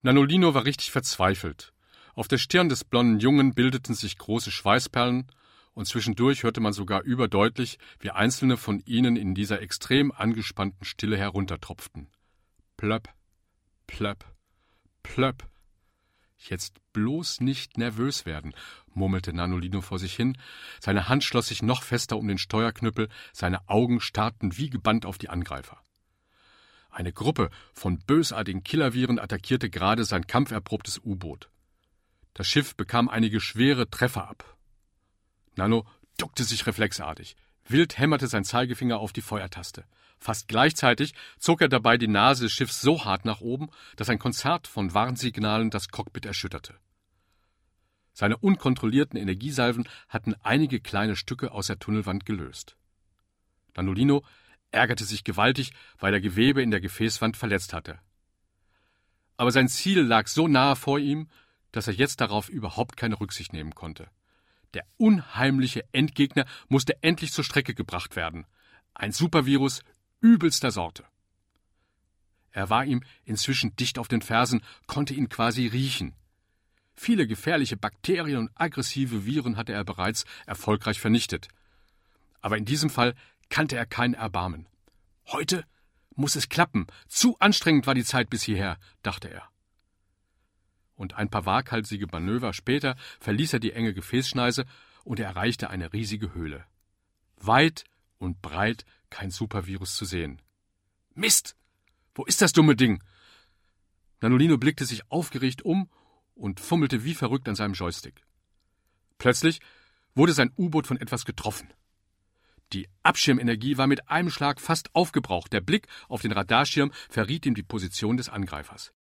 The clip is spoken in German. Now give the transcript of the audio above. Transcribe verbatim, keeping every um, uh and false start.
Nanolino war richtig verzweifelt. Auf der Stirn des blonden Jungen bildeten sich große Schweißperlen, und zwischendurch hörte man sogar überdeutlich, wie einzelne von ihnen in dieser extrem angespannten Stille heruntertropften. Plöpp, plöpp, plöpp. »Jetzt bloß nicht nervös werden«, murmelte Nanolino vor sich hin. Seine Hand schloss sich noch fester um den Steuerknüppel, seine Augen starrten wie gebannt auf die Angreifer. Eine Gruppe von bösartigen Killerviren attackierte gerade sein kampferprobtes U-Boot. Das Schiff bekam einige schwere Treffer ab. Nano duckte sich reflexartig. Wild hämmerte sein Zeigefinger auf die Feuertaste. Fast gleichzeitig zog er dabei die Nase des Schiffs so hart nach oben, dass ein Konzert von Warnsignalen das Cockpit erschütterte. Seine unkontrollierten Energiesalven hatten einige kleine Stücke aus der Tunnelwand gelöst. Nanolino ärgerte sich gewaltig, weil er Gewebe in der Gefäßwand verletzt hatte. Aber sein Ziel lag so nahe vor ihm, dass er jetzt darauf überhaupt keine Rücksicht nehmen konnte. Der unheimliche Endgegner musste endlich zur Strecke gebracht werden. Ein Supervirus übelster Sorte. Er war ihm inzwischen dicht auf den Fersen, konnte ihn quasi riechen. Viele gefährliche Bakterien und aggressive Viren hatte er bereits erfolgreich vernichtet. Aber in diesem Fall kannte er kein Erbarmen. Heute muss es klappen. Zu anstrengend war die Zeit bis hierher, dachte er. Und ein paar waghalsige Manöver später verließ er die enge Gefäßschneise und er erreichte eine riesige Höhle. Weit und breit kein Supervirus zu sehen. Mist! Wo ist das dumme Ding? Nanolino blickte sich aufgeregt um und fummelte wie verrückt an seinem Joystick. Plötzlich wurde sein U-Boot von etwas getroffen. Die Abschirmenergie war mit einem Schlag fast aufgebraucht. Der Blick auf den Radarschirm verriet ihm die Position des Angreifers.